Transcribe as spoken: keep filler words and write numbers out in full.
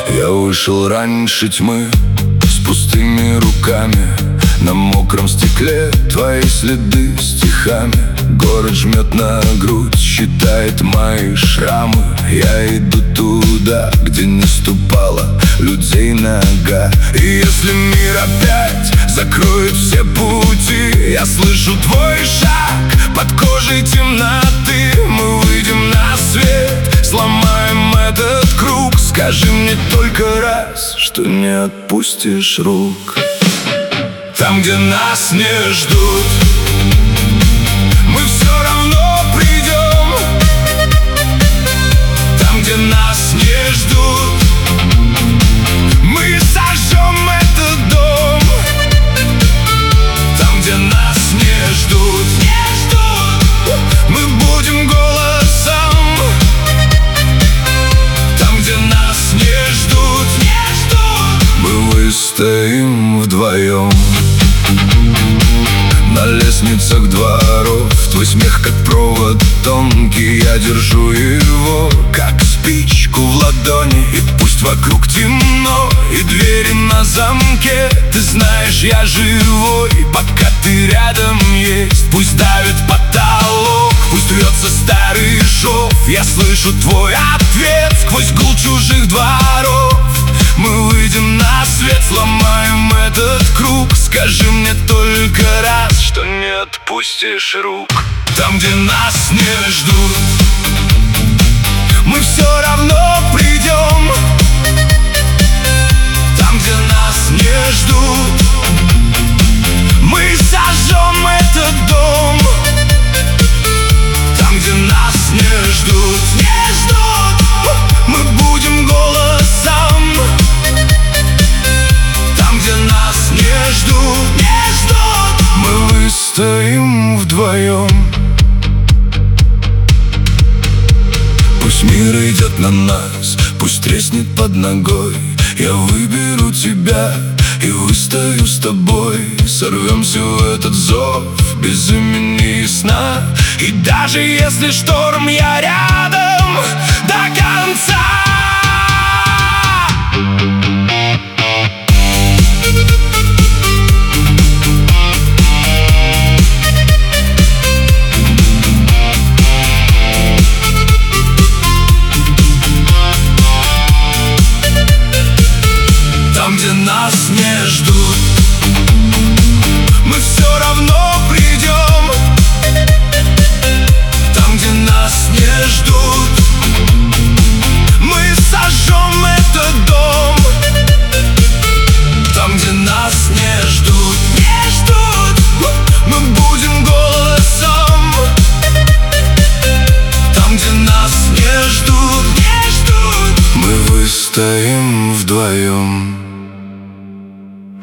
Я вышел раньше тьмы с пустыми руками. На мокром стекле твои следы стихами. Город жмет на грудь, считает мои шрамы. Я иду туда, где не ступала людей нога. И если мир опять закроет все пути, я слышу твой шаг под кожей темноты. Мы выйдем на свет, сломаем этот круг. Скажи мне только раз, что не отпустишь рук. Там, где нас не ждут, мы все равно придем. Там, где нас не ждут, мы сожжем этот дом. Там, где нас не ждут, не ждут, мы будем голосом. Там, где нас не ждут, не ждут, мы выстоим вдвоем. На лестницах дворов твой смех как провод тонкий. Я держу его, как спичку в ладони. И пусть вокруг темно и двери на замке, ты знаешь, я живой, пока ты рядом есть. Пусть давит потолок, пусть рвется старый шов, я слышу твой ответ сквозь гул чужих дворов. Мы выйдем на свет, сломаем этот круг. Скажи мне только раз, что не отпустишь рук. Там, где нас не ждут, мы все равно придем. Там, где нас не ждут, мы сожжем этот дом. Там, где нас не ждут, не ждут, мы будем голосом. Там, где нас не ждут, не ждут, мы выстоим вдвоем. Пусть мир идет на нас, пусть треснет под ногой. Я выберу тебя и выстою с тобой. Сорвемся в этот зов без имени и сна. И даже если шторм, я рядом до конца.